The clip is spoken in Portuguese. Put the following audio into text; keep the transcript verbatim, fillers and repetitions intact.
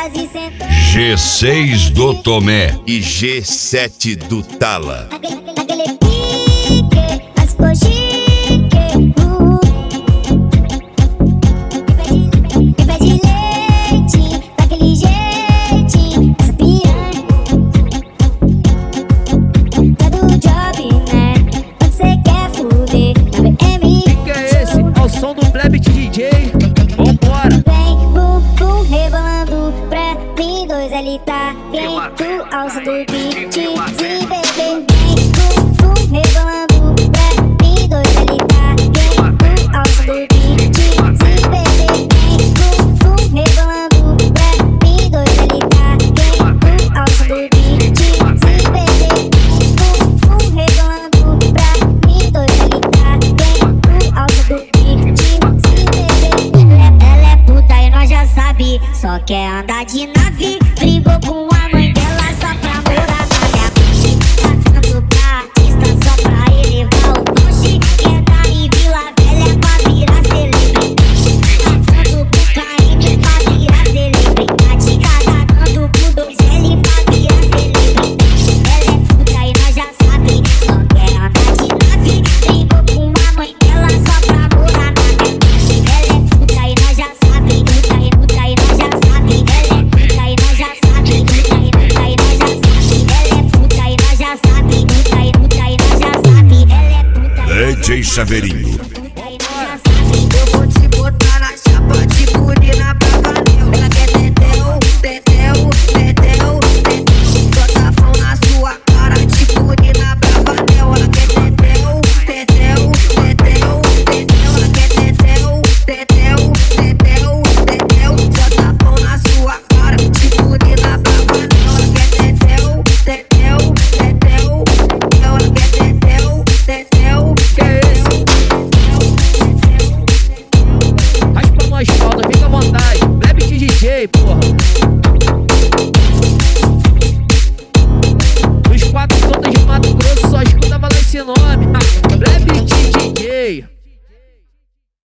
gostosa e sentou. G seis do Tomé e G sete do Tala. Aquele, aquele pique, as coxique, uh. E pede leite, daquele jeitinho, essa piranha. Tá do job, né? Onde cê quer fuder, na B M. Que é esse? É o som do Plebit D J. Vambora! Vem, bum, bum, rebolando pra mim, dois L tá dentro, alça do beat, de bebê. Vem, bum, bum, rebolando pra mim, dois L tá dentro, alça do beat, de bebê. Vem, bum, bum, rebolando pra mim, dois L tá dentro, alça do beat, de bebê. Bum, bum, rebolando pra mim, dois L tá dentro, alça do beat, de bebê. Ela é puta e nós já sabe, só quer andar de nave. Brigou com a mãe dela só pra morar na minha frente. Tá dando pra artista só pra elevar o lanche. Quer dar em Vila Velha pra virar celebridade. Tá dando pro K M pra virar celebridade. Tá dando pro dois L pra virar celebridade. Ela é puta e nós já sabe, só quer andar de nave. Brigou com a mãe dela só pra morar na minha frente. Ela é puta e nós já sabe, puta e puta e nós já sabe. Ela é puta e nós já sabe, puta e puta e nós já sabe. Ela é puta e nós já sabe, puta e puta e nós já sabe. Ela é puta e nós já sabe. D J Chaveirinho